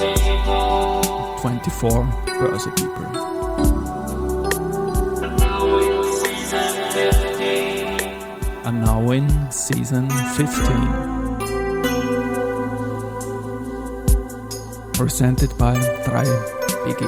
24 Börse People. And now in season 15. Presented by 3BG.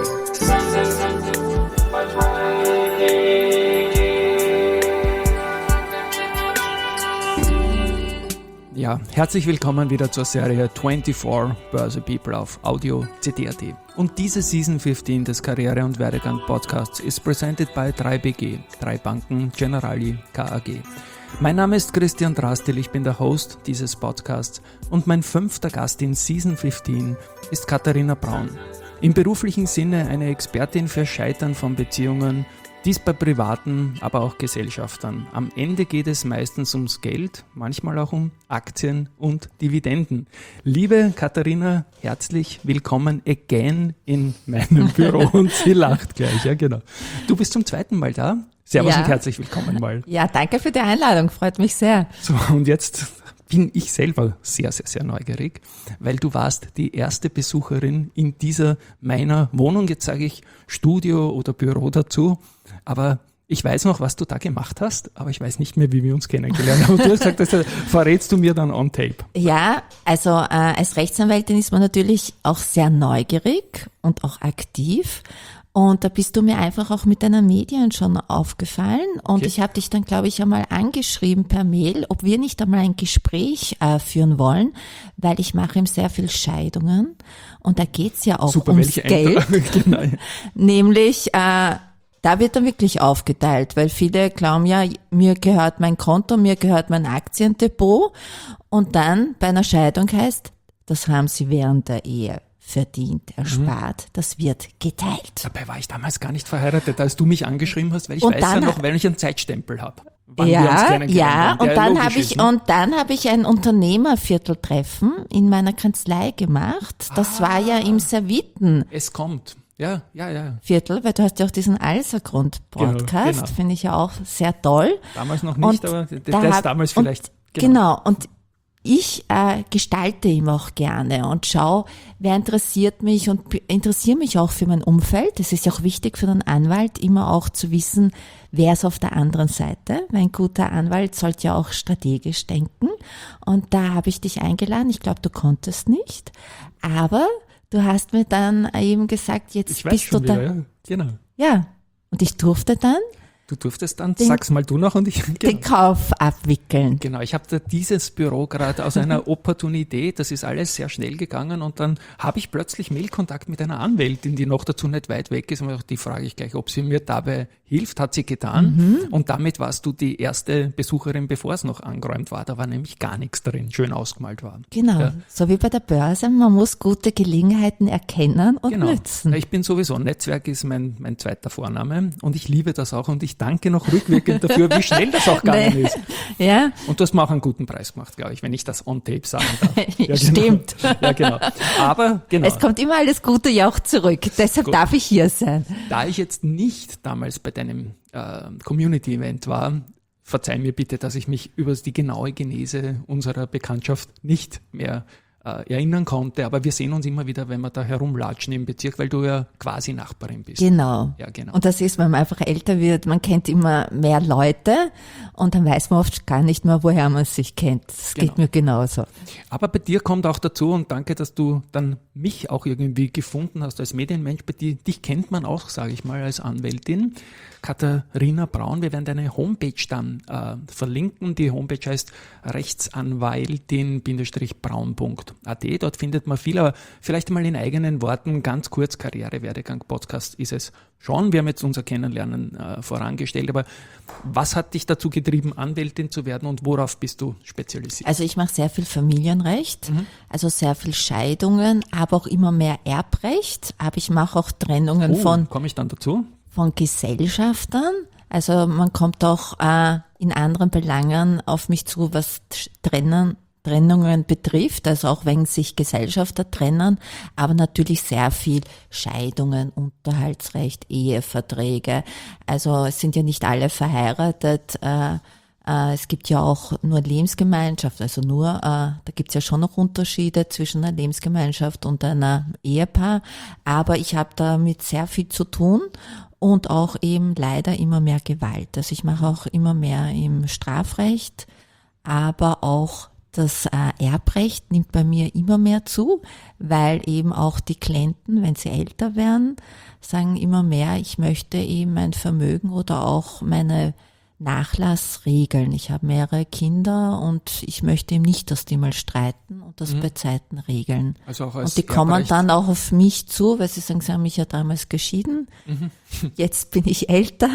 Ja, herzlich willkommen wieder zur Serie 24 Börse People auf Audio CD.at. Und diese Season 15 des Karriere- und Werdegang-Podcasts ist presented by 3BG, 3 Banken Generali KAG. Mein Name ist Christian Drastil, ich bin der Host dieses Podcasts und mein 5. Gast in Season 15 ist Katharina Braun. Im beruflichen Sinne eine Expertin für Scheitern von Beziehungen, dies bei privaten, aber auch Gesellschaftern. Am Ende geht es meistens ums Geld, manchmal auch um Aktien und Dividenden. Liebe Katharina, herzlich willkommen again in meinem Büro und sie lacht gleich, ja genau. Du bist zum 2. Mal da. Servus und herzlich willkommen mal. Ja, danke für die Einladung, freut mich sehr. So, und jetzt bin ich selber sehr, sehr, sehr neugierig, weil du warst die erste Besucherin in dieser meiner Wohnung. Jetzt sage ich Studio oder Büro dazu, aber ich weiß noch, was du da gemacht hast, aber ich weiß nicht mehr, wie wir uns kennengelernt haben. Und du hast gesagt, das verrätst du mir dann on tape. Ja, also als Rechtsanwältin ist man natürlich auch sehr neugierig und auch aktiv. Und da bist du mir einfach auch mit deinen Medien schon aufgefallen. Und okay. Ich habe dich dann, glaube ich, einmal angeschrieben per Mail, ob wir nicht einmal ein Gespräch führen wollen, weil ich mache ihm sehr viel Scheidungen. Und da geht's ja auch ums Geld. Genau. Nämlich, da wird dann wirklich aufgeteilt, weil viele glauben ja, mir gehört mein Konto, mir gehört mein Aktiendepot. Und dann bei einer Scheidung heißt, das haben sie während der Ehe verdient, erspart, das wird geteilt. Dabei war ich damals gar nicht verheiratet, als du mich angeschrieben hast, weil ich weiß ja noch, weil ich einen Zeitstempel habe. Ja, und dann habe ich ein Unternehmervierteltreffen in meiner Kanzlei gemacht. Das war ja im Serviten. Es kommt. Ja. Viertel, weil du hast ja auch diesen Alsergrund-Podcast, genau. Finde ich ja auch sehr toll. Damals noch nicht, aber das damals vielleicht. Genau, und ich gestalte ihm auch gerne und schaue, wer interessiert mich und interessiere mich auch für mein Umfeld. Es ist ja auch wichtig für einen Anwalt, immer auch zu wissen, wer ist auf der anderen Seite. Weil ein guter Anwalt sollte ja auch strategisch denken. Und da habe ich dich eingeladen. Ich glaube, du konntest nicht. Aber du hast mir dann eben gesagt, jetzt bist du da. Ja, genau. Ja, und ich durfte dann. Du durftest dann, sag's mal du noch und ich. Genau. Den Kauf abwickeln. Genau, ich habe da dieses Büro gerade aus einer Opportunität, das ist alles sehr schnell gegangen und dann habe ich plötzlich Mailkontakt mit einer Anwältin, die noch dazu nicht weit weg ist und die frage ich gleich, ob sie mir dabei hilft, hat sie getan und damit warst du die erste Besucherin, bevor es noch angeräumt war, da war nämlich gar nichts drin, schön ausgemalt war. Genau, ja. So wie bei der Börse, man muss gute Gelegenheiten erkennen und nützen. Ich bin sowieso, Netzwerk ist mein zweiter Vorname und ich liebe das auch und ich danke noch rückwirkend dafür, wie schnell das auch gegangen ist. Ja. Und du hast mir auch einen guten Preis gemacht, glaube ich, wenn ich das on tape sagen darf. Ja, genau. Stimmt. Ja, genau. Aber genau. Es kommt immer alles Gute ja auch zurück. Deshalb darf ich hier sein. Da ich jetzt nicht damals bei deinem Community-Event war, verzeih mir bitte, dass ich mich über die genaue Genese unserer Bekanntschaft nicht mehr erinnern konnte, aber wir sehen uns immer wieder, wenn wir da herumlatschen im Bezirk, weil du ja quasi Nachbarin bist. Genau. Ja, genau. Und das ist, wenn man einfach älter wird, man kennt immer mehr Leute und dann weiß man oft gar nicht mehr, woher man sich kennt. Das geht mir genauso. Aber bei dir kommt auch dazu, und danke, dass du dann mich auch irgendwie gefunden hast als Medienmensch, bei dir, dich kennt man auch, sage ich mal, als Anwältin. Katharina Braun, wir werden deine Homepage dann verlinken. Die Homepage heißt rechtsanwaltin-braun.at. Dort findet man viel, aber vielleicht mal in eigenen Worten, ganz kurz, Karriere-Werdegang-Podcast ist es schon. Wir haben jetzt unser Kennenlernen vorangestellt, aber was hat dich dazu getrieben, Anwältin zu werden und worauf bist du spezialisiert? Also ich mache sehr viel Familienrecht, also sehr viel Scheidungen, aber auch immer mehr Erbrecht, aber ich mache auch Trennungen komme ich dann dazu? Von Gesellschaftern. Also man kommt auch in anderen Belangen auf mich zu, was Trennungen betrifft, also auch wenn sich Gesellschafter trennen, aber natürlich sehr viel Scheidungen, Unterhaltsrecht, Eheverträge. Also es sind ja nicht alle verheiratet, Es gibt ja auch nur Lebensgemeinschaft, also da gibt es ja schon noch Unterschiede zwischen einer Lebensgemeinschaft und einer Ehepaar, aber ich habe damit sehr viel zu tun und auch eben leider immer mehr Gewalt. Also ich mache auch immer mehr im Strafrecht, aber auch das Erbrecht nimmt bei mir immer mehr zu, weil eben auch die Klienten, wenn sie älter werden, sagen immer mehr, ich möchte eben mein Vermögen oder auch meine Nachlass regeln. Ich habe mehrere Kinder und ich möchte eben nicht, dass die mal streiten und das bei Zeiten regeln. Also auch als und die kommen dann auch auf mich zu, weil sie sagen, sie haben mich ja damals geschieden. Jetzt bin ich älter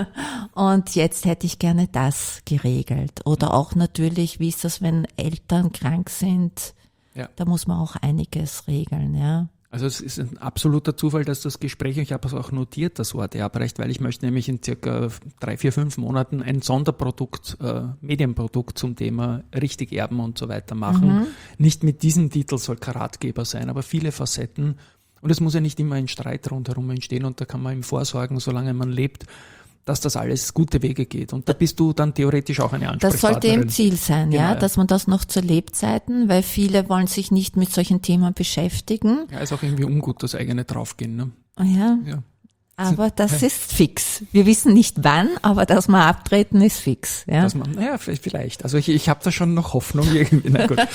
und jetzt hätte ich gerne das geregelt. Oder auch natürlich, wie ist das, wenn Eltern krank sind? Ja. Da muss man auch einiges regeln, ja. Also es ist ein absoluter Zufall, dass das Gespräch, ich habe es auch notiert, das Wort Erbrecht, weil ich möchte nämlich in circa 3, 4, 5 Monaten ein Sonderprodukt, Medienprodukt zum Thema richtig erben und so weiter machen. Nicht mit diesem Titel soll Ratgeber sein, aber viele Facetten. Und es muss ja nicht immer ein Streit rundherum entstehen und da kann man ihm vorsorgen, solange man lebt, dass das alles gute Wege geht. Und da bist du dann theoretisch auch eine Ansprechpartnerin. Das sollte im Ziel sein, genau, ja, dass man das noch zu Lebzeiten, weil viele wollen sich nicht mit solchen Themen beschäftigen. Ja, ist auch irgendwie ungut, das eigene Draufgehen. Ne? Ja. Ja. Aber das ist fix. Wir wissen nicht wann, aber dass wir abtreten ist fix. Ja, Naja, vielleicht. Also ich habe da schon noch Hoffnung irgendwie. Na gut.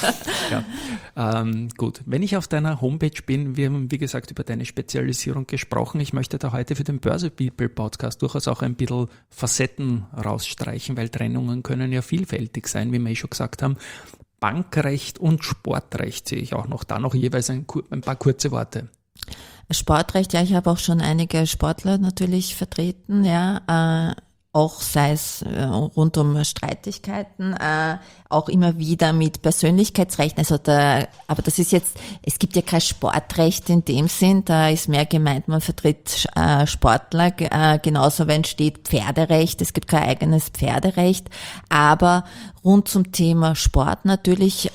Ja. Gut. Wenn ich auf deiner Homepage bin, wir haben wie gesagt über deine Spezialisierung gesprochen. Ich möchte da heute für den Börse People Podcast durchaus auch ein bisschen Facetten rausstreichen, weil Trennungen können ja vielfältig sein, wie wir schon gesagt haben. Bankrecht und Sportrecht sehe ich auch noch. Da noch jeweils ein paar kurze Worte. Sportrecht, ja, ich habe auch schon einige Sportler natürlich vertreten, ja, auch sei es rund um Streitigkeiten, auch immer wieder mit Persönlichkeitsrechten, aber das ist jetzt, es gibt ja kein Sportrecht in dem Sinn, da ist mehr gemeint, man vertritt Sportler, genauso wenn steht Pferderecht, es gibt kein eigenes Pferderecht, aber rund zum Thema Sport natürlich,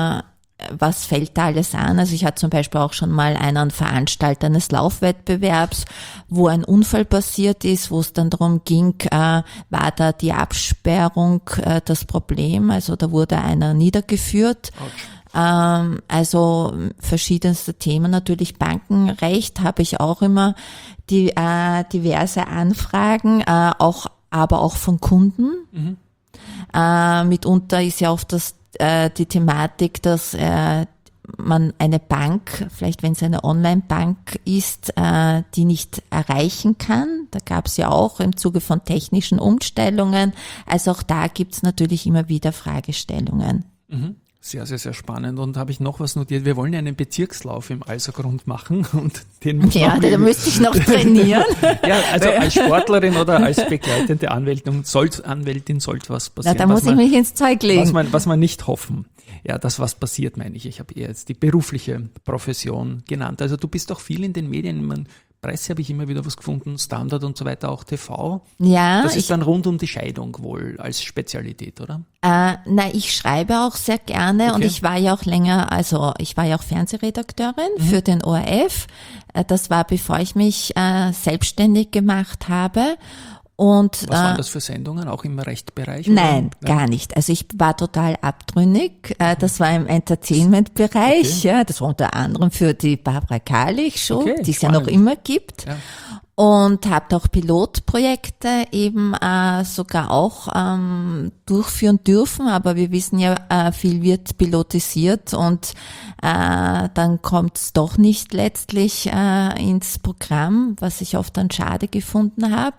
was fällt da alles an? Also ich hatte zum Beispiel auch schon mal einen Veranstalter eines Laufwettbewerbs, wo ein Unfall passiert ist, wo es dann darum ging, war da die Absperrung das Problem? Also da wurde einer niedergeführt. Also verschiedenste Themen. Natürlich Bankenrecht habe ich auch immer diverse Anfragen, aber auch von Kunden. Mitunter ist ja oft die Thematik, dass man eine Bank, vielleicht wenn es eine Online-Bank ist, die nicht erreichen kann. Da gab es ja auch im Zuge von technischen Umstellungen. Also auch da gibt es natürlich immer wieder Fragestellungen. Sehr, sehr, sehr spannend. Und habe ich noch was notiert? Wir wollen ja einen Bezirkslauf im Alsergrund machen. Und den muss da müsste ich noch trainieren. Ja, also als Sportlerin oder als begleitende Anwältin sollte was passieren. Da muss ich mich ins Zeug legen. Was man nicht hoffen. Ja, das was passiert, meine ich. Ich habe eher jetzt die berufliche Profession genannt. Also du bist auch viel in den Medien. Presse habe ich immer wieder was gefunden, Standard und so weiter, auch TV. Ja. Das ist dann rund um die Scheidung wohl als Spezialität, oder? Ich schreibe auch sehr gerne und ich war ja auch Fernsehredakteurin für den ORF. Das war, bevor ich mich selbstständig gemacht habe. Und, was waren das für Sendungen? Auch im Rechtbereich? Nein, gar nicht. Also ich war total abtrünnig. Das war im Entertainment-Bereich. Okay. Ja, das war unter anderem für die Barbara Karlich Show, die es ja noch immer gibt. Ja. Und habe auch Pilotprojekte eben sogar auch durchführen dürfen. Aber wir wissen ja, viel wird pilotisiert und dann kommt es doch nicht letztlich ins Programm, was ich oft dann schade gefunden habe.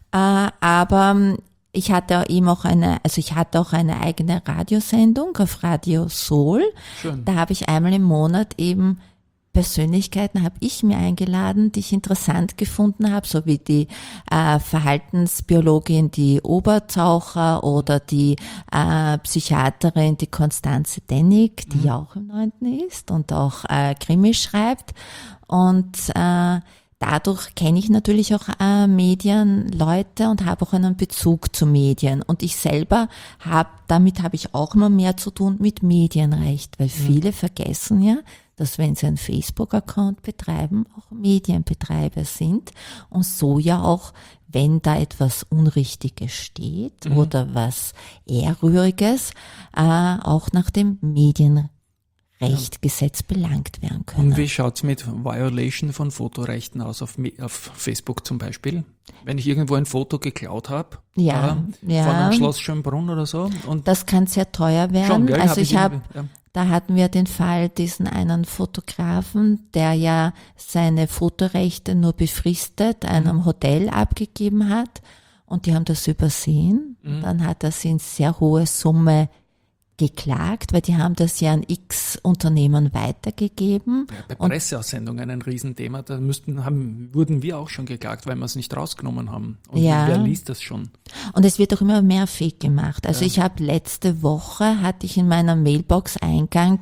Aber ich hatte eben auch eine eigene Radiosendung auf Radio Soul. Schön. Da habe ich einmal im Monat eben Persönlichkeiten habe ich mir eingeladen, die ich interessant gefunden habe, so wie die Verhaltensbiologin, die Obertaucher oder die Psychiaterin, die Konstanze Dennig, die ja auch im 9. ist und auch Krimi schreibt. Und dadurch kenne ich natürlich auch Medienleute und habe auch einen Bezug zu Medien. Und ich selber damit habe ich auch immer mehr zu tun mit Medienrecht, weil viele vergessen ja, dass wenn sie einen Facebook-Account betreiben, auch Medienbetreiber sind und so ja auch, wenn da etwas Unrichtiges steht oder was Ehrrühriges, auch nach dem Medienrechtgesetz belangt werden können. Und wie schaut's mit Violation von Fotorechten aus auf Facebook zum Beispiel? Wenn ich irgendwo ein Foto geklaut habe, von einem Schloss Schönbrunn oder so. Und das kann sehr teuer werden. Schon, gell? Also da hatten wir den Fall, diesen einen Fotografen, der ja seine Fotorechte nur befristet einem Hotel abgegeben hat und die haben das übersehen. Dann hat er sie in sehr hohe Summe geklagt, weil die haben das ja an X-Unternehmen weitergegeben. Ja, bei Presseaussendungen ein Riesenthema, da wurden wir auch schon geklagt, weil wir es nicht rausgenommen haben. Und wer liest das schon? Und es wird auch immer mehr Fake gemacht. Also ich habe letzte Woche, hatte ich in meiner Mailbox-Eingang,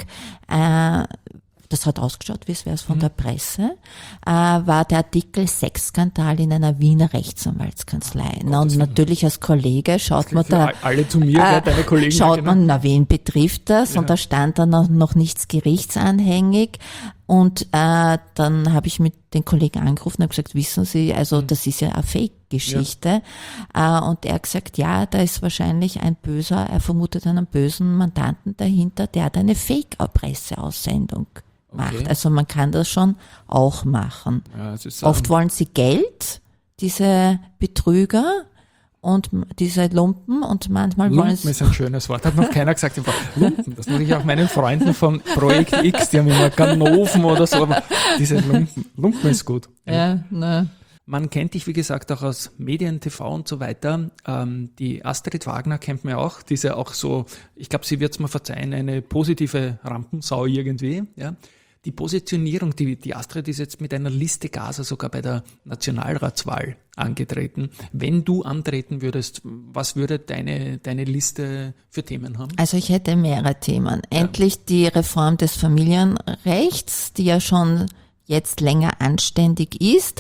das hat ausgeschaut, wie es wäre von der Presse, war der Artikel Sexskandal in einer Wiener Rechtsanwaltskanzlei. Und natürlich als Kollege schaut man da, alle zu mir, deine Kollegen. Schaut man, wen betrifft das? Ja. Und da stand dann noch nichts gerichtsanhängig. Und dann habe ich mit den Kollegen angerufen und habe gesagt, wissen Sie, also das ist ja eine Fake-Geschichte. Ja. Und er hat gesagt, ja, da ist wahrscheinlich er vermutet einen bösen Mandanten dahinter, der hat eine Fake-Presseaussendung macht. Also man kann das schon auch machen. Ja, oft wollen sie Geld, diese Betrüger und diese Lumpen, und manchmal wollen sie... Lumpen ist ein schönes Wort, hat noch keiner gesagt. Lumpen, das mache ich auch meinen Freunden von Projekt X, die haben immer Ganoven oder so, aber diese Lumpen ist gut. Ja, ne. Man kennt dich, wie gesagt, auch aus Medien, TV und so weiter. Die Astrid Wagner kennt man ja auch, diese auch so, ich glaube, sie wird es mir verzeihen, eine positive Rampensau irgendwie, ja. Die Positionierung, die Astrid ist jetzt mit einer Liste Gaza sogar bei der Nationalratswahl angetreten. Wenn du antreten würdest, was würde deine Liste für Themen haben? Also ich hätte mehrere Themen. Endlich die Reform des Familienrechts, die ja schon jetzt länger anständig ist.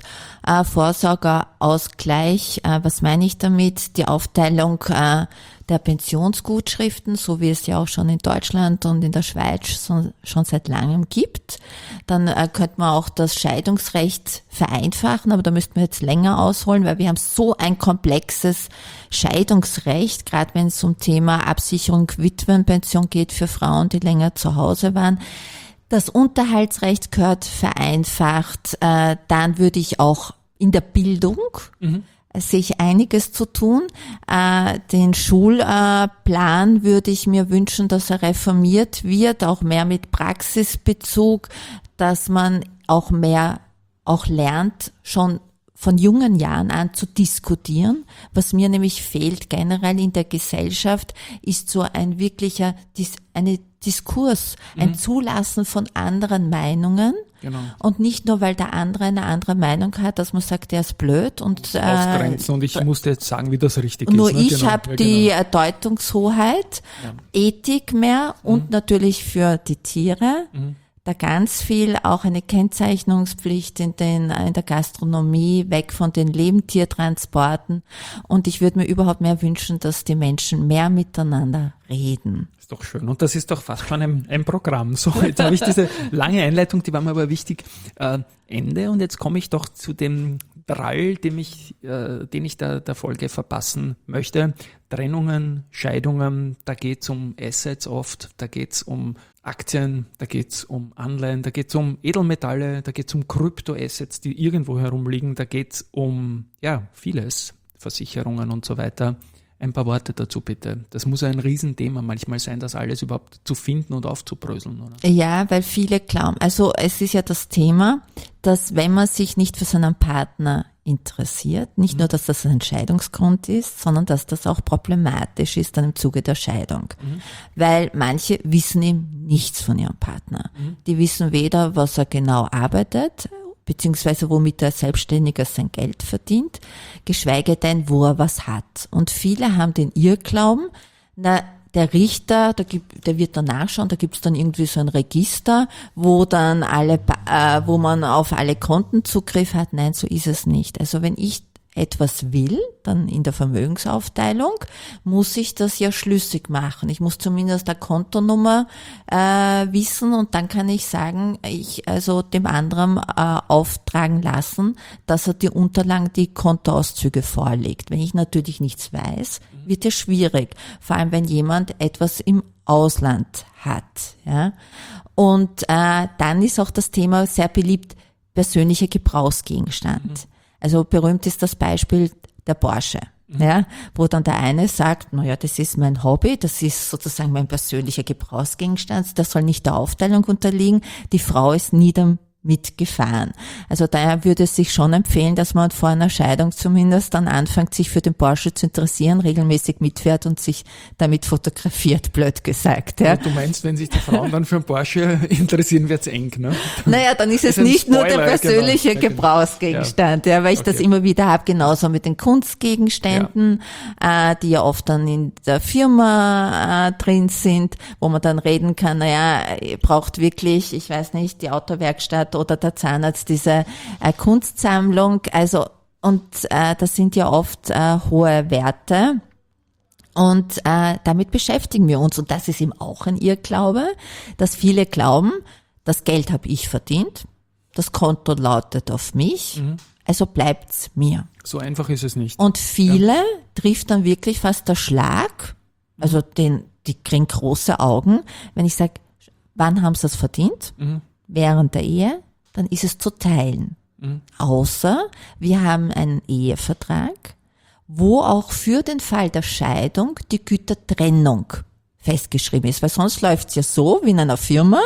Vorsorgeausgleich, was meine ich damit? Die Aufteilung der Pensionsgutschriften, so wie es ja auch schon in Deutschland und in der Schweiz schon seit langem gibt. Dann könnte man auch das Scheidungsrecht vereinfachen, aber da müssten wir jetzt länger ausholen, weil wir haben so ein komplexes Scheidungsrecht, gerade wenn es um Thema Absicherung Witwenpension geht für Frauen, die länger zu Hause waren. Das Unterhaltsrecht gehört vereinfacht. Dann würde ich auch in der Bildung sehe ich einiges zu tun. Den Schulplan würde ich mir wünschen, dass er reformiert wird, auch mehr mit Praxisbezug, dass man auch mehr lernt, schon von jungen Jahren an zu diskutieren. Was mir nämlich fehlt generell in der Gesellschaft, ist so ein wirklicher, eine Diskurs, ein Zulassen von anderen Meinungen. Genau. Und nicht nur, weil der andere eine andere Meinung hat, dass man sagt, der ist blöd und ausgrenzen und ich musste jetzt sagen, wie das richtig ist. Nur ich habe die Deutungshoheit, Ethik mehr und natürlich für die Tiere. Da ganz viel, auch eine Kennzeichnungspflicht in der Gastronomie, weg von den Lebendtiertransporten. Und ich würde mir überhaupt mehr wünschen, dass die Menschen mehr miteinander reden. Ist doch schön. Und das ist doch fast schon ein Programm. So, jetzt habe ich diese lange Einleitung, die war mir aber wichtig. Ende. Und jetzt komme ich doch zu dem Drall, den ich der Folge verpassen möchte. Trennungen, Scheidungen, da geht's um Assets oft, da geht's um Aktien, da geht's um Anleihen, da geht's um Edelmetalle, da geht's um Kryptoassets, die irgendwo herumliegen, da geht's um, vieles, Versicherungen und so weiter. Ein paar Worte dazu bitte. Das muss ein Riesenthema manchmal sein, das alles überhaupt zu finden und aufzubröseln, oder? Ja, weil viele glauben, also es ist ja das Thema, dass wenn man sich nicht für seinen Partner interessiert, nicht nur, dass das ein Scheidungsgrund ist, sondern dass das auch problematisch ist dann im Zuge der Scheidung. Weil manche wissen eben nichts von ihrem Partner. Die wissen weder, was er genau arbeitet, beziehungsweise womit er Selbstständiger sein Geld verdient, geschweige denn, wo er was hat. Und viele haben den Irrglauben, der der Richter, der wird dann nachschauen, da gibt's dann irgendwie so ein Register, wo dann wo man auf alle Konten Zugriff hat. Nein, so ist es nicht. Also wenn ich etwas will, dann in der Vermögensaufteilung, muss ich das ja schlüssig machen. Ich muss zumindest eine Kontonummer wissen und dann kann ich sagen, also dem anderen auftragen lassen, dass er die Unterlagen, die Kontoauszüge vorlegt. Wenn ich natürlich nichts weiß, wird ja schwierig. Vor allem, wenn jemand etwas im Ausland hat. Ja. Und dann ist auch das Thema sehr beliebt, persönlicher Gebrauchsgegenstand. Also berühmt ist das Beispiel der Porsche, ja, wo dann der eine sagt, naja, das ist mein Hobby, das ist sozusagen mein persönlicher Gebrauchsgegenstand, das soll nicht der Aufteilung unterliegen, die Frau ist nie damit gefahren. Also daher würde es sich schon empfehlen, dass man vor einer Scheidung zumindest dann anfängt, sich für den Porsche zu interessieren, regelmäßig mitfährt und sich damit fotografiert, blöd gesagt. Ja. Du meinst, wenn sich die Frauen dann für einen Porsche interessieren, wird's eng, ne? Naja, dann ist es nicht nur der persönliche Gebrauchsgegenstand, ja, weil ich das immer wieder habe, genauso mit den Kunstgegenständen, die ja oft dann in der Firma drin sind, wo man dann reden kann, naja, ihr braucht wirklich, ich weiß nicht, die Autowerkstatt oder der Zahnarzt diese Kunstsammlung, also und das sind ja oft hohe Werte und damit beschäftigen wir uns und das ist eben auch ein Irrglaube, dass viele glauben, das Geld habe ich verdient, das Konto lautet auf mich, also bleibt's mir. So einfach ist es nicht. Und viele trifft dann wirklich fast der Schlag, also die kriegen große Augen, wenn ich sage, wann haben sie das verdient? Während der Ehe, dann ist es zu teilen. Außer wir haben einen Ehevertrag, wo auch für den Fall der Scheidung die Gütertrennung festgeschrieben ist. Weil sonst läuft es ja so wie in einer Firma.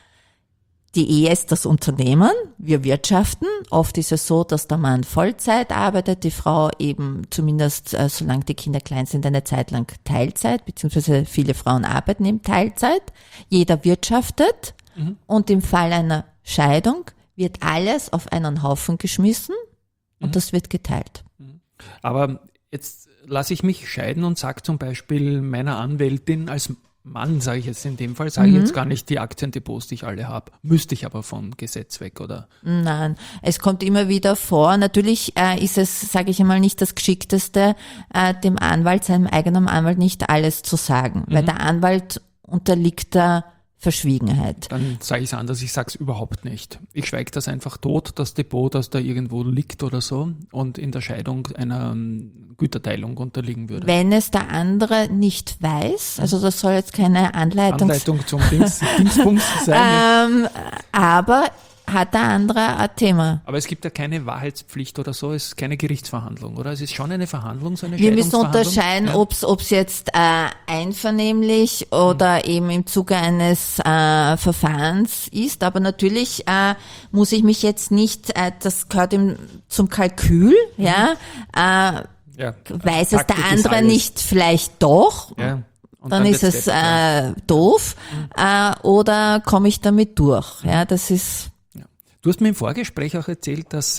Die Ehe ist das Unternehmen, wir wirtschaften. Oft ist es so, dass der Mann Vollzeit arbeitet, die Frau eben zumindest, solange die Kinder klein sind, eine Zeit lang Teilzeit, beziehungsweise viele Frauen arbeiten eben Teilzeit. Jeder wirtschaftet und im Fall einer Scheidung wird alles auf einen Haufen geschmissen und das wird geteilt. Aber jetzt lasse ich mich scheiden und sage zum Beispiel meiner Anwältin als Mann, sage ich jetzt in dem Fall, sage ich jetzt gar nicht die Aktiendepots, die ich alle habe. Müsste ich aber vom Gesetz weg, oder? Nein, es kommt immer wieder vor. Natürlich ist es, sage ich einmal, nicht das Geschickteste, dem Anwalt, seinem eigenen Anwalt nicht alles zu sagen, weil der Anwalt unterliegt da Verschwiegenheit. Dann sage ich es anders, ich sage es überhaupt nicht. Ich schweige das einfach tot, das Depot, das da irgendwo liegt oder so und in der Scheidung einer Güterteilung unterliegen würde. Wenn es der andere nicht weiß, also das soll jetzt keine Anleitung zum Dingsbums sein. Aber hat der andere ein Thema. Aber es gibt ja keine Wahrheitspflicht oder so, es ist keine Gerichtsverhandlung, oder? Es ist schon eine Verhandlung, so eine Wir müssen Scheidungsverhandlung. unterscheiden, ob's jetzt einvernehmlich oder eben im Zuge eines Verfahrens ist. Aber natürlich muss ich mich jetzt nicht, das gehört zum Kalkül, weiß es der andere nicht vielleicht doch. Ja. Dann ist es doof. Oder komme ich damit durch? Ja, das ist. Du hast mir im Vorgespräch auch erzählt, dass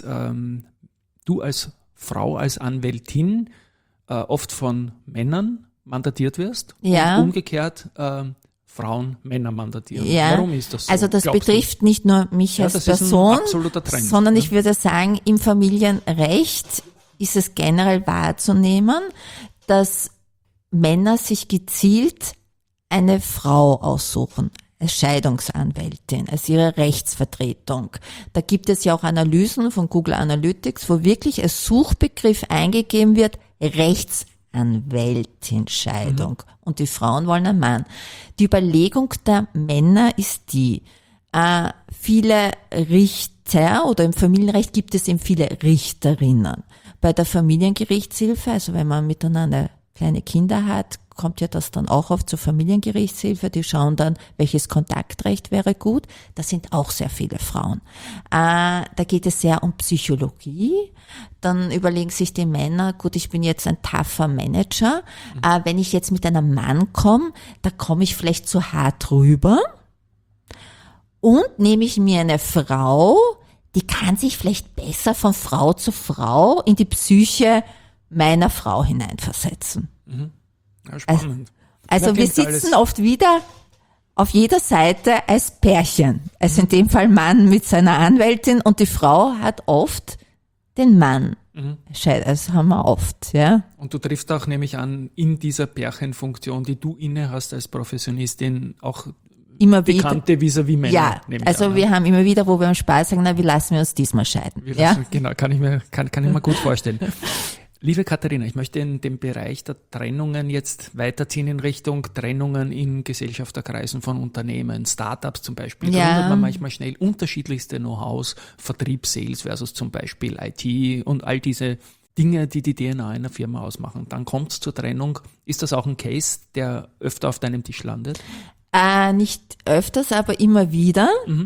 du als Frau, als Anwältin oft von Männern mandatiert wirst und umgekehrt Frauen Männer mandatieren. Ja. Warum ist das so? Also das betrifft nicht nur mich als Person, sondern ich würde sagen, im Familienrecht ist es generell wahrzunehmen, dass Männer sich gezielt eine Frau aussuchen als Scheidungsanwältin, als ihre Rechtsvertretung. Da gibt es ja auch Analysen von Google Analytics, wo wirklich als Suchbegriff eingegeben wird, Rechtsanwältin Scheidung. Und die Frauen wollen einen Mann. Die Überlegung der Männer ist die, viele Richter oder im Familienrecht gibt es eben viele Richterinnen. Bei der Familiengerichtshilfe, also wenn man miteinander kleine Kinder hat, kommt ja das dann auch oft zur Familiengerichtshilfe. Die schauen dann, welches Kontaktrecht wäre gut. Das sind auch sehr viele Frauen. Da geht es sehr um Psychologie. Dann überlegen sich die Männer, gut, ich bin jetzt ein tougher Manager. Wenn ich jetzt mit einem Mann komme, da komme ich vielleicht zu hart rüber. Und nehme ich mir eine Frau, die kann sich vielleicht besser von Frau zu Frau in die Psyche meiner Frau hineinversetzen. Ja, spannend. Also wir sitzen oft wieder auf jeder Seite als Pärchen. Also in dem Fall Mann mit seiner Anwältin und die Frau hat oft den Mann. Das haben wir oft, ja. Und du triffst auch, nehme ich an, in dieser Pärchenfunktion, die du inne hast als Professionistin, auch immer wieder. Bekannte vis-à-vis Männer. Ja, also wir haben immer wieder, wo wir im Spaß sagen, na, wie lassen wir uns diesmal scheiden. Genau, kann ich mir gut vorstellen. Liebe Katharina, ich möchte in dem Bereich der Trennungen jetzt weiterziehen in Richtung Trennungen in Gesellschafterkreisen von Unternehmen, Startups zum Beispiel. Da gründet man manchmal schnell unterschiedlichste Know-hows, Vertrieb, Sales versus zum Beispiel IT und all diese Dinge, die die DNA einer Firma ausmachen. Dann kommt es zur Trennung. Ist das auch ein Case, der öfter auf deinem Tisch landet? Nicht öfters, aber immer wieder.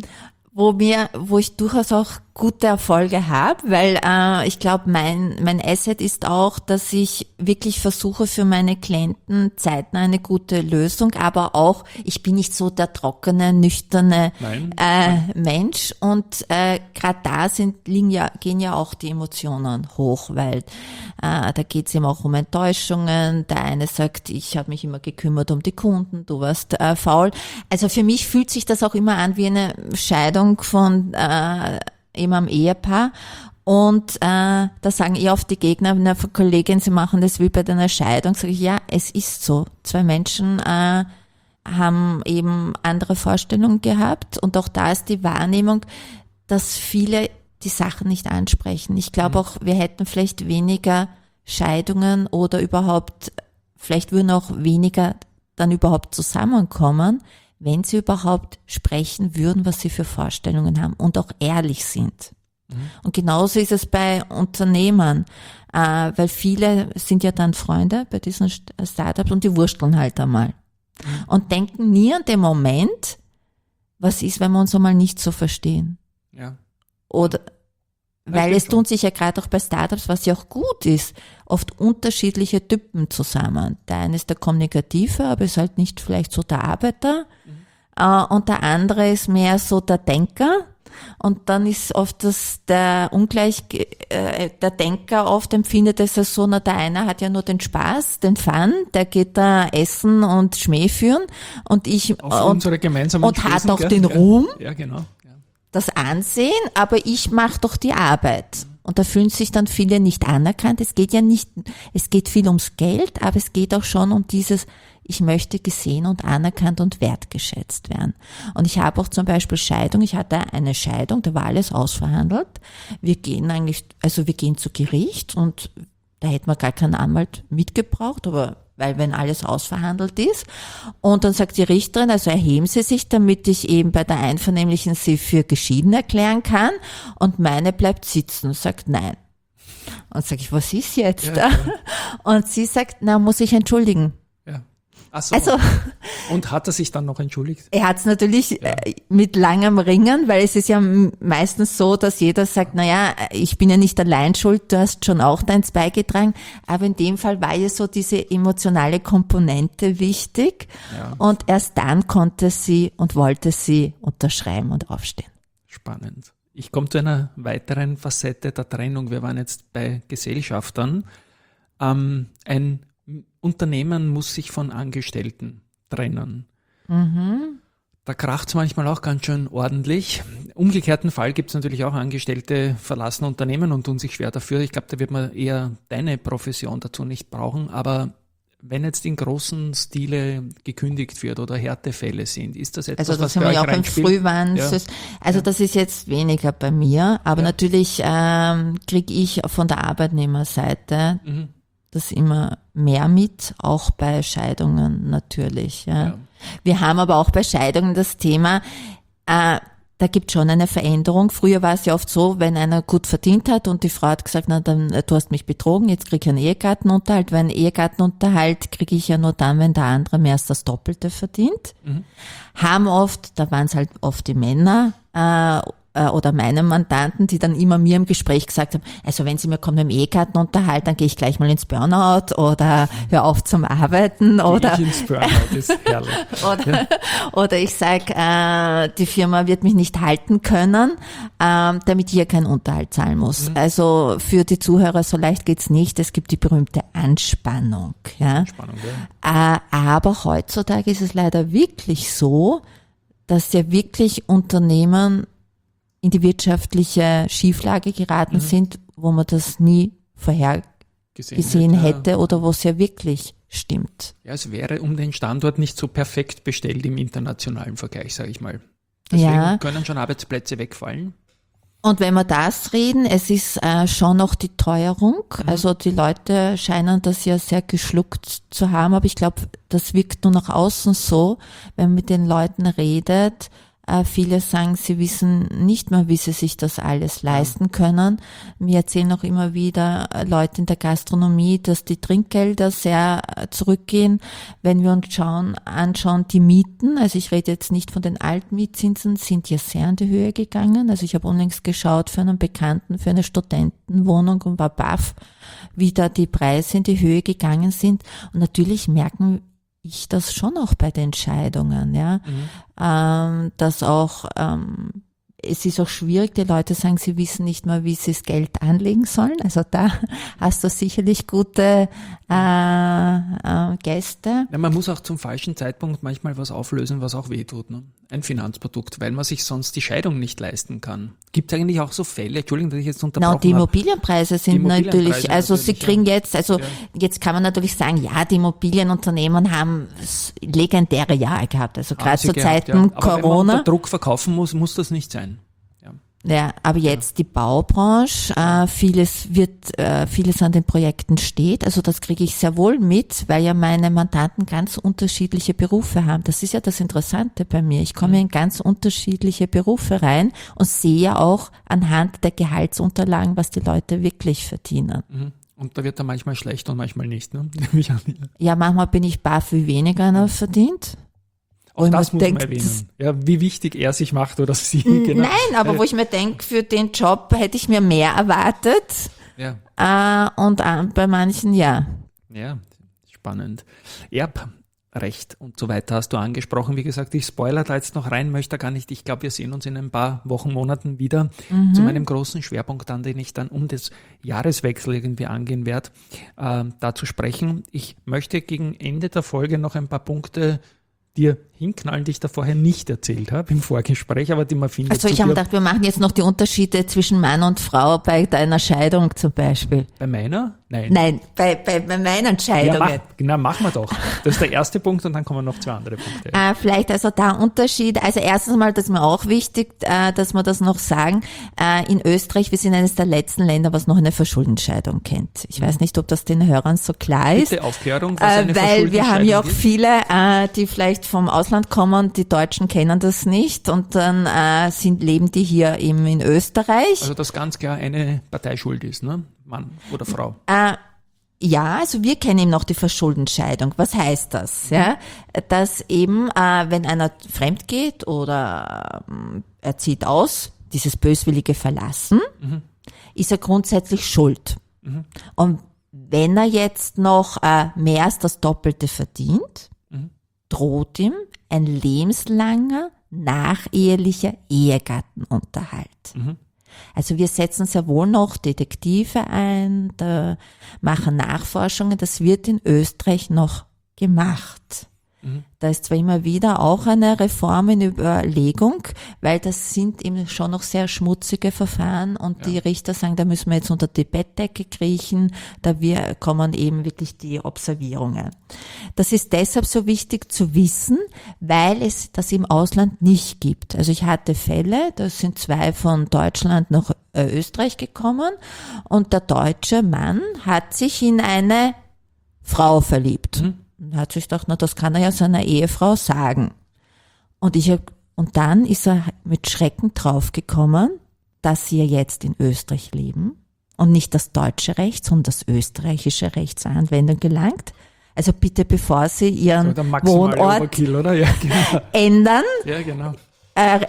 Wo ich durchaus auch gute Erfolge habe, weil ich glaube, mein Asset ist auch, dass ich wirklich versuche für meine Klienten zeitnah eine gute Lösung, aber auch, ich bin nicht so der trockene, nüchterne Mensch und gerade da gehen ja auch die Emotionen hoch, weil da geht es eben auch um Enttäuschungen. Der eine sagt, ich habe mich immer gekümmert um die Kunden, du warst faul. Also für mich fühlt sich das auch immer an wie eine Scheidung von eben am Ehepaar und da sagen oft die Gegner, eine Kollegin, sie machen das wie bei einer Scheidung, sage ich, ja, es ist so. Zwei Menschen haben eben andere Vorstellungen gehabt und auch da ist die Wahrnehmung, dass viele die Sachen nicht ansprechen. Ich glaube auch, wir hätten vielleicht weniger Scheidungen oder überhaupt, vielleicht würden auch weniger dann überhaupt zusammenkommen, wenn sie überhaupt sprechen würden, was sie für Vorstellungen haben und auch ehrlich sind. Und genauso ist es bei Unternehmern, weil viele sind ja dann Freunde bei diesen Startups und die wursteln halt einmal und denken nie an den Moment, was ist, wenn wir uns einmal nicht so verstehen. Ja. Oder weil es tun sich ja gerade auch bei Startups, was ja auch gut ist, oft unterschiedliche Typen zusammen. Der eine ist der Kommunikative, aber ist halt nicht vielleicht so der Arbeiter. Und der andere ist mehr so der Denker. Und dann ist oft der Denker oft empfindet es als so, na, der eine hat ja nur den Spaß, den Fun, der geht da essen und Schmäh führen und unsere gemeinsamen und hat auch den Ruhm. Ja, genau. Das Ansehen, aber ich mache doch die Arbeit. Und da fühlen sich dann viele nicht anerkannt. Es geht viel ums Geld, aber es geht auch schon um dieses, ich möchte gesehen und anerkannt und wertgeschätzt werden. Und ich habe auch zum Beispiel Scheidung. Ich hatte eine Scheidung, da war alles ausverhandelt. Wir gehen zu Gericht und da hätten wir gar keinen Anwalt mitgebraucht, aber weil wenn alles ausverhandelt ist. Und dann sagt die Richterin, also erheben Sie sich, damit ich eben bei der Einvernehmlichen Sie für geschieden erklären kann. Und meine bleibt sitzen und sagt nein. Und sage ich, was ist jetzt? Ja. Und sie sagt, na, muss ich entschuldigen. Ja. Ach so. Also, und hat er sich dann noch entschuldigt? Er hat es natürlich mit langem Ringen, weil es ist ja meistens so, dass jeder sagt, na ja, ich bin ja nicht allein schuld, du hast schon auch deins beigetragen. Aber in dem Fall war ja so diese emotionale Komponente wichtig. Ja. Und erst dann konnte sie und wollte sie unterschreiben und aufstehen. Spannend. Ich komme zu einer weiteren Facette der Trennung. Wir waren jetzt bei Gesellschaftern. Ein Unternehmen muss sich von Angestellten trennen. Da kracht es manchmal auch ganz schön ordentlich. Umgekehrten Fall gibt es natürlich auch Angestellte verlassen Unternehmen und tun sich schwer dafür. Ich glaube, da wird man eher deine Profession dazu nicht brauchen. Aber wenn jetzt in großen Stile gekündigt wird oder Härtefälle sind, ist das etwas, was bei euch reinspielt? Also das haben wir auch im Frühwarnsystem. Ja. Also das ist jetzt weniger bei mir, aber natürlich kriege ich von der Arbeitnehmerseite das immer mehr mit, auch bei Scheidungen natürlich. Ja. Wir haben aber auch bei Scheidungen das Thema, da gibt schon eine Veränderung. Früher war es ja oft so, wenn einer gut verdient hat und die Frau hat gesagt, na dann, du hast mich betrogen, jetzt krieg ich einen Ehegattenunterhalt. Weil einen Ehegattenunterhalt kriege ich ja nur dann, wenn der andere mehr als das Doppelte verdient. Haben oft, da waren es halt oft die Männer, oder meinen Mandanten, die dann immer mir im Gespräch gesagt haben, also wenn Sie mir kommen mit dem Ehegatten unterhalten, dann gehe ich gleich mal ins Burnout oder hör auf zum Arbeiten oder ich ins Burnout ist herrlich. oder ich sage, die Firma wird mich nicht halten können, damit ich hier keinen Unterhalt zahlen muss. Also für die Zuhörer, so leicht geht's nicht. Es gibt die berühmte Anspannung. Ja? Aber heutzutage ist es leider wirklich so, dass ja wirklich Unternehmen in die wirtschaftliche Schieflage geraten sind, wo man das nie vorhergesehen hätte oder wo es ja wirklich stimmt. Ja, es wäre um den Standort nicht so perfekt bestellt im internationalen Vergleich, sage ich mal. Deswegen können schon Arbeitsplätze wegfallen. Und wenn wir das reden, es ist schon noch die Teuerung. Also die Leute scheinen das ja sehr geschluckt zu haben, aber ich glaube, das wirkt nur nach außen so, wenn man mit den Leuten redet. Viele sagen, sie wissen nicht mehr, wie sie sich das alles leisten können. Mir erzählen auch immer wieder Leute in der Gastronomie, dass die Trinkgelder sehr zurückgehen. Wenn wir uns anschauen, die Mieten, also ich rede jetzt nicht von den Altmietzinsen, sind ja sehr in die Höhe gegangen. Also ich habe unlängst geschaut für einen Bekannten, für eine Studentenwohnung und war baff, wie da die Preise in die Höhe gegangen sind. Und natürlich merken ich das schon auch bei den Scheidungen, ja, dass auch, es ist auch schwierig, die Leute sagen, sie wissen nicht mehr, wie sie das Geld anlegen sollen, also da hast du sicherlich gute Gäste. Ja, man muss auch zum falschen Zeitpunkt manchmal was auflösen, was auch wehtut, ne? Ein Finanzprodukt, weil man sich sonst die Scheidung nicht leisten kann. Gibt es eigentlich auch so Fälle, Entschuldigung, dass ich jetzt unterbrochen habe. Die Immobilienpreise sind natürlich, also sie kriegen jetzt, jetzt kann man natürlich sagen, ja, die Immobilienunternehmen haben legendäre Jahre gehabt, also gerade zu Zeiten Corona. Aber wenn man unter Druck verkaufen muss das nicht sein. Ja, aber jetzt die Baubranche, vieles an den Projekten steht, also das kriege ich sehr wohl mit, weil ja meine Mandanten ganz unterschiedliche Berufe haben. Das ist ja das Interessante bei mir. Ich komme in ganz unterschiedliche Berufe rein und sehe ja auch anhand der Gehaltsunterlagen, was die Leute wirklich verdienen. Und da wird er manchmal schlecht und manchmal nicht, ne? Ja, manchmal bin ich baff, wie weniger einer verdient. Auch das muss man erwähnen. Ja, wie wichtig er sich macht oder sie. Genau. Nein, aber wo ich mir denke, für den Job hätte ich mir mehr erwartet. Ja. Und bei manchen ja. Ja, spannend. Erbrecht und so weiter hast du angesprochen. Wie gesagt, ich spoilere da jetzt noch rein, möchte gar nicht. Ich glaube, wir sehen uns in ein paar Wochen, Monaten wieder zu meinem großen Schwerpunkt an, den ich dann um das Jahreswechsel irgendwie angehen werde, da zu sprechen. Ich möchte gegen Ende der Folge noch ein paar Punkte dir hinknallen, die ich da vorher nicht erzählt habe im Vorgespräch, aber die man findet. Also ich habe gedacht, wir machen jetzt noch die Unterschiede zwischen Mann und Frau bei deiner Scheidung zum Beispiel. Bei meiner? Nein. Nein, bei meinen Scheidungen. Ja, machen wir doch. Das ist der erste Punkt und dann kommen noch zwei andere Punkte. Vielleicht also da Unterschied. Also erstens mal, das ist mir auch wichtig, dass wir das noch sagen. In Österreich, wir sind eines der letzten Länder, was noch eine Verschuldensscheidung kennt. Ich weiß nicht, ob das den Hörern so klar ist. Bitte Aufklärung, was eine weil wir haben ja auch viele, die vielleicht vom Ausland kommen, die Deutschen kennen das nicht und dann leben die hier eben in Österreich. Also dass ganz klar eine Parteischuld ist, ne? Mann oder Frau. Ja, also wir kennen eben noch die Verschuldensscheidung. Was heißt das? Ja, dass eben, wenn einer fremd geht oder er zieht aus, dieses böswillige Verlassen, ist er grundsätzlich schuld. Und wenn er jetzt noch mehr als das Doppelte verdient, droht ihm ein lebenslanger, nachehelicher Ehegattenunterhalt. Also wir setzen sehr wohl noch Detektive ein, da machen Nachforschungen, das wird in Österreich noch gemacht. Da ist zwar immer wieder auch eine Reform in Überlegung, weil das sind eben schon noch sehr schmutzige Verfahren und die Richter sagen, da müssen wir jetzt unter die Bettdecke kriechen, kommen eben wirklich die Observierungen. Das ist deshalb so wichtig zu wissen, weil es das im Ausland nicht gibt. Also ich hatte Fälle, da sind 2 von Deutschland nach Österreich gekommen und der deutsche Mann hat sich in eine Frau verliebt. Und hat sich gedacht, das kann er ja seiner Ehefrau sagen. Und dann ist er mit Schrecken draufgekommen, dass sie ja jetzt in Österreich leben und nicht das deutsche Recht, sondern das österreichische Recht zur Anwendung gelangt. Also bitte, bevor Sie Ihren Wohnort Overkill, oder? Ja, genau. ändern, ja, genau.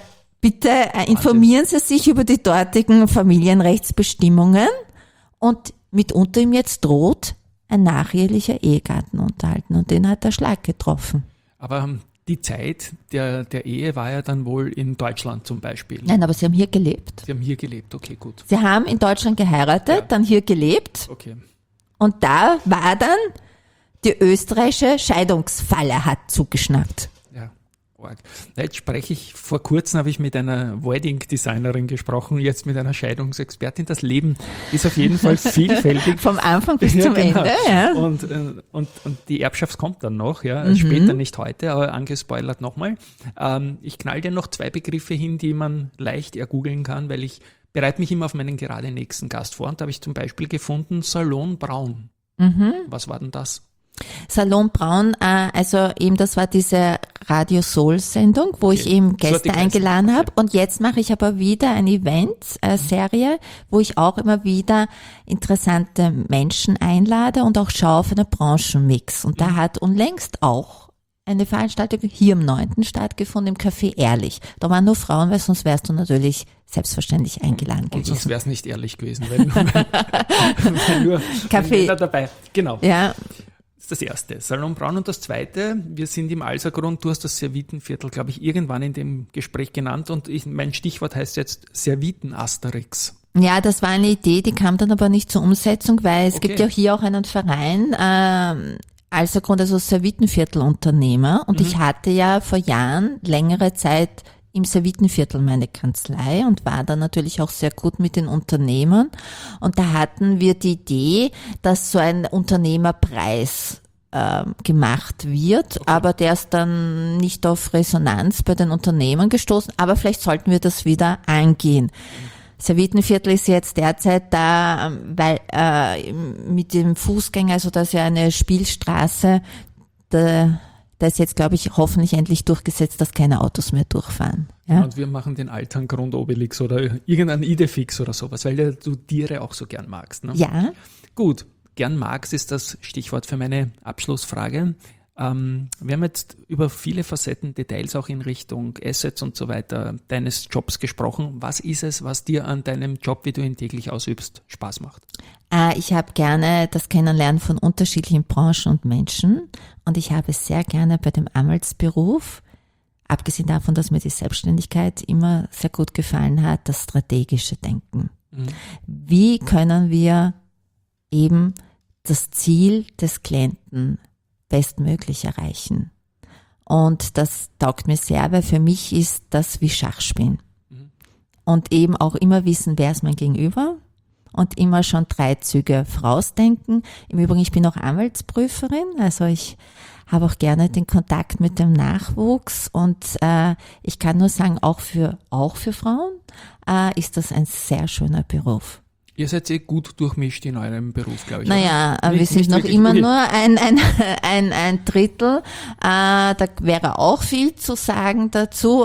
Bitte informieren Sie sich über die dortigen Familienrechtsbestimmungen und mitunter ihm jetzt droht ein nachehelicher Ehegattenunterhalt und den hat der Schlag getroffen. Aber die Zeit der Ehe war ja dann wohl in Deutschland zum Beispiel. Nein, aber Sie haben hier gelebt. Sie haben hier gelebt, okay, gut. Sie haben in Deutschland geheiratet, dann hier gelebt Okay. und da war dann die österreichische Scheidungsfalle hat zugeschnappt. Ja, arg. Jetzt spreche ich, vor kurzem habe ich mit einer Wedding-Designerin gesprochen, jetzt mit einer Scheidungsexpertin. Das Leben ist auf jeden Fall vielfältig. Vom Anfang bis zum genau. Ende, ja. Und die Erbschaft kommt dann noch, ja, später, nicht heute, aber angespoilert nochmal. Ich knall dir noch 2 Begriffe hin, die man leicht ergoogeln kann, weil ich bereite mich immer auf meinen gerade nächsten Gast vor. Und da habe ich zum Beispiel gefunden Salon Braun. Was war denn das? Salon Braun, also eben das war diese Radio Soul Sendung, wo ich eben Gäste eingeladen habe und jetzt mache ich aber wieder eine Event-Serie, wo ich auch immer wieder interessante Menschen einlade und auch schaue auf einen Branchenmix und da hat unlängst auch eine Veranstaltung hier im 9. stattgefunden, im Café Ehrlich. Da waren nur Frauen, weil sonst wärst du natürlich selbstverständlich eingeladen gewesen. Und sonst wäre es nicht ehrlich gewesen, weil nur Kaffee dabei. Genau. Ja. Das erste, Salon Braun, und das zweite, wir sind im Alsergrund, du hast das Servitenviertel, glaube ich, irgendwann in dem Gespräch genannt und mein Stichwort heißt jetzt Servieten-Asterix. Ja, das war eine Idee, die kam dann aber nicht zur Umsetzung, weil es gibt ja hier auch einen Verein, Alsergrund, also Servitenviertelunternehmer und ich hatte ja vor Jahren längere Zeit im Servitenviertel meine Kanzlei und war da natürlich auch sehr gut mit den Unternehmern. Und da hatten wir die Idee, dass so ein Unternehmerpreis gemacht wird, aber der ist dann nicht auf Resonanz bei den Unternehmern gestoßen, aber vielleicht sollten wir das wieder angehen. Servitenviertel ist jetzt derzeit da, weil mit dem Fußgänger, also das ist ja eine Spielstraße, da ist jetzt, glaube ich, hoffentlich endlich durchgesetzt, dass keine Autos mehr durchfahren. Ja? Und wir machen den Alterngrund Obelix oder irgendeinen Idefix oder sowas, weil du Tiere auch so gern magst. Ne? Ja. Gut, gern magst ist das Stichwort für meine Abschlussfrage. Wir haben jetzt über viele Facetten, Details auch in Richtung Assets und so weiter deines Jobs gesprochen. Was ist es, was dir an deinem Job, wie du ihn täglich ausübst, Spaß macht? Ich habe gerne das Kennenlernen von unterschiedlichen Branchen und Menschen und ich habe sehr gerne bei dem Anwaltsberuf, abgesehen davon, dass mir die Selbstständigkeit immer sehr gut gefallen hat, das strategische Denken. Wie können wir eben das Ziel des Klienten bestmöglich erreichen? Und das taugt mir sehr, weil für mich ist das wie Schachspielen. Und eben auch immer wissen, wer ist mein Gegenüber und immer schon 3 Züge vorausdenken. Im Übrigen, ich bin auch Anwaltsprüferin, also ich habe auch gerne den Kontakt mit dem Nachwuchs und ich kann nur sagen, auch für Frauen ist das ein sehr schöner Beruf. Ihr seid gut durchmischt in eurem Beruf, glaube ich. Naja, oder? wir sind noch immer nur ein Drittel. Da wäre auch viel zu sagen dazu.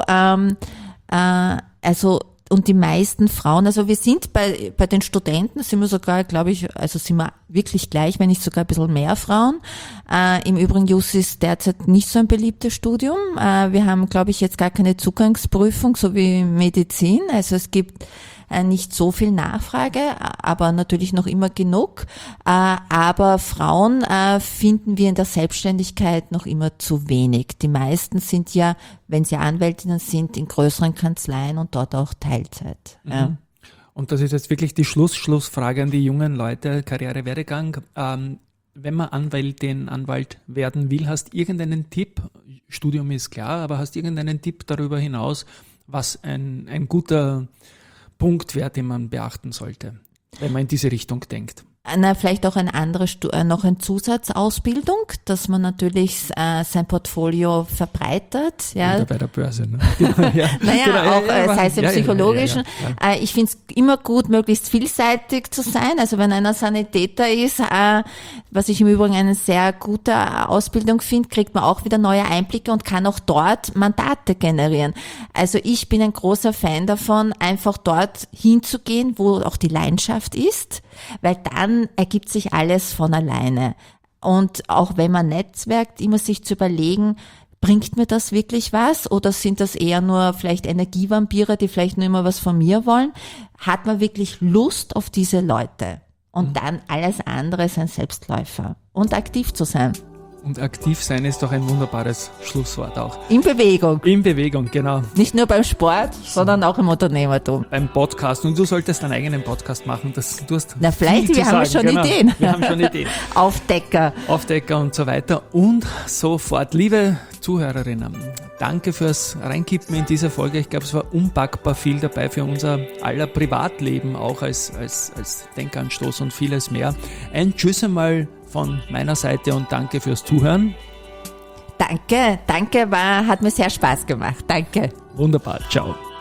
Also und die meisten Frauen, also wir sind bei den Studenten, sind wir sogar, glaube ich, also sind wir wirklich gleich, wenn nicht sogar ein bisschen mehr Frauen. Im Übrigen, JUS ist derzeit nicht so ein beliebtes Studium. Wir haben, glaube ich, jetzt gar keine Zugangsprüfung, so wie Medizin. Also es gibt nicht so viel Nachfrage, aber natürlich noch immer genug. Aber Frauen finden wir in der Selbstständigkeit noch immer zu wenig. Die meisten sind ja, wenn sie Anwältinnen sind, in größeren Kanzleien und dort auch Teilzeit. Mhm. Ja. Und das ist jetzt wirklich die Schlussfrage an die jungen Leute, Karrierewerdegang. Wenn man Anwalt werden will, hast irgendeinen Tipp? Studium ist klar, aber hast irgendeinen Tipp darüber hinaus, was ein guter Punkt wäre, den man beachten sollte, wenn man in diese Richtung denkt? Na, vielleicht auch noch eine Zusatzausbildung, dass man natürlich sein Portfolio verbreitert. Ja. Oder bei der Börse. Ne? Naja, genau, auch sei es im Psychologischen. Ja. Ich finde es immer gut, möglichst vielseitig zu sein. Also wenn einer Sanitäter ist, was ich im Übrigen eine sehr gute Ausbildung finde, kriegt man auch wieder neue Einblicke und kann auch dort Mandate generieren. Also ich bin ein großer Fan davon, einfach dort hinzugehen, wo auch die Leidenschaft ist, weil dann ergibt sich alles von alleine. Und auch wenn man netzwerkt, immer sich zu überlegen, bringt mir das wirklich was oder sind das eher nur vielleicht Energievampire, die vielleicht nur immer was von mir wollen? Hat man wirklich Lust auf diese Leute? Und dann alles andere ist ein Selbstläufer. Und aktiv zu sein. Und aktiv sein ist doch ein wunderbares Schlusswort auch. In Bewegung. In Bewegung, genau. Nicht nur beim Sport, sondern auch im Unternehmertum. Beim Podcast. Und du solltest deinen eigenen Podcast machen. Du hast Na vielleicht, viel wir zu haben sagen. schon Ideen. Wir haben schon Ideen. Aufdecker Und so weiter und so fort. Liebe Zuhörerinnen, danke fürs Reinkippen in dieser Folge. Ich glaube, es war unpackbar viel dabei für unser aller Privatleben, auch als Denkanstoß und vieles mehr. Ein Tschüss einmal von meiner Seite und danke fürs Zuhören. Danke, hat mir sehr Spaß gemacht. Danke. Wunderbar, ciao.